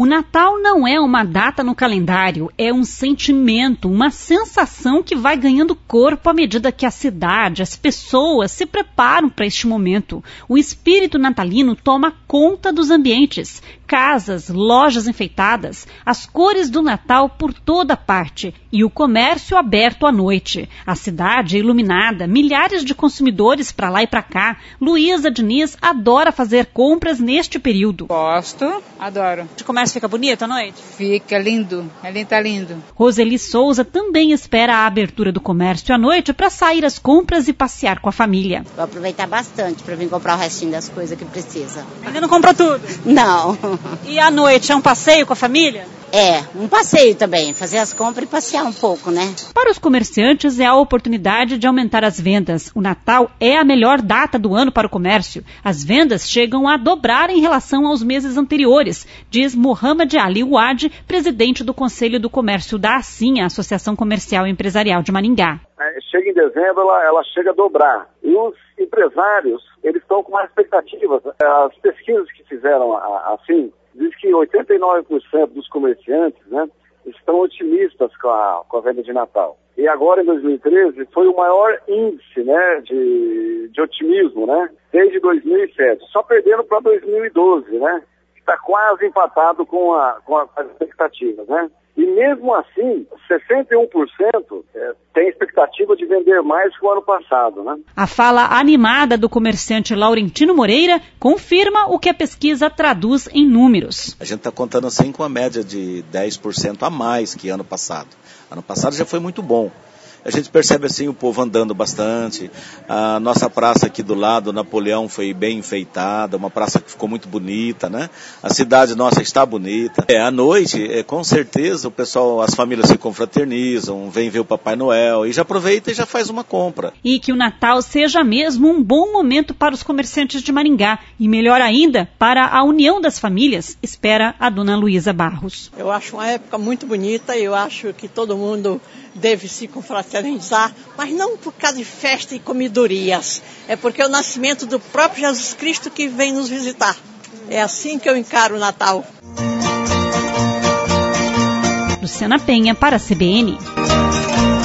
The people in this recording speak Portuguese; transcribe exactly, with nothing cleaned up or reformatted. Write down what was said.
O Natal não é uma data no calendário, é um sentimento, uma sensação que vai ganhando corpo à medida que a cidade, as pessoas se preparam para este momento. O espírito natalino toma conta dos ambientes, casas, lojas enfeitadas, as cores do Natal por toda parte e o comércio aberto à noite. A cidade é iluminada, milhares de consumidores para lá e para cá. Luísa Diniz adora fazer compras neste período. Gosto, adoro. O comércio fica bonito à noite? Fica lindo, ali tá lindo. Roseli Souza também espera a abertura do comércio à noite para sair às compras e passear com a família. Vou aproveitar bastante para vir comprar o restinho das coisas que precisa. Ainda não comprou tudo? Não. E à noite é um passeio com a família? É, um passeio também, fazer as compras e passear um pouco, né? Para os comerciantes é a oportunidade de aumentar as vendas. O Natal é a melhor data do ano para o comércio. As vendas chegam a dobrar em relação aos meses anteriores, diz Mohamed Ali Ouad, presidente do Conselho do Comércio da ASIM, a Associação Comercial e Empresarial de Maringá. Chega em dezembro, ela, ela chega a dobrar. E os empresários, eles estão com mais expectativas. As pesquisas que fizeram assim, diz que oitenta e nove por cento dos comerciantes, né, estão otimistas com a, com a venda de Natal. E agora, em dois mil e treze, foi o maior índice, né, de, de otimismo, né, desde dois mil e sete. Só perdendo para dois mil e doze, né, que está quase empatado com, a, com as expectativas, né. E mesmo assim, sessenta e um por cento é, tem expectativa de vender mais que o ano passado, né? A fala animada do comerciante Laurentino Moreira confirma o que a pesquisa traduz em números. A gente está contando assim com a média de dez por cento a mais que ano passado. Ano passado já foi muito bom. A gente percebe assim o povo andando bastante. A nossa praça aqui do lado, Napoleão, foi bem enfeitada, uma praça que ficou muito bonita, né? A cidade nossa está bonita. É, à noite, é, com certeza, o pessoal, as famílias se confraternizam, vem ver o Papai Noel e já aproveita e já faz uma compra. E que o Natal seja mesmo um bom momento para os comerciantes de Maringá e melhor ainda, para a união das famílias, espera a dona Luísa Barros. Eu acho uma época muito bonita e eu acho que todo mundo deve se confraternizar, mas não por causa de festa e comidorias, é porque é o nascimento do próprio Jesus Cristo que vem nos visitar. É assim que eu encaro o Natal. Luciana Penha para a C B N.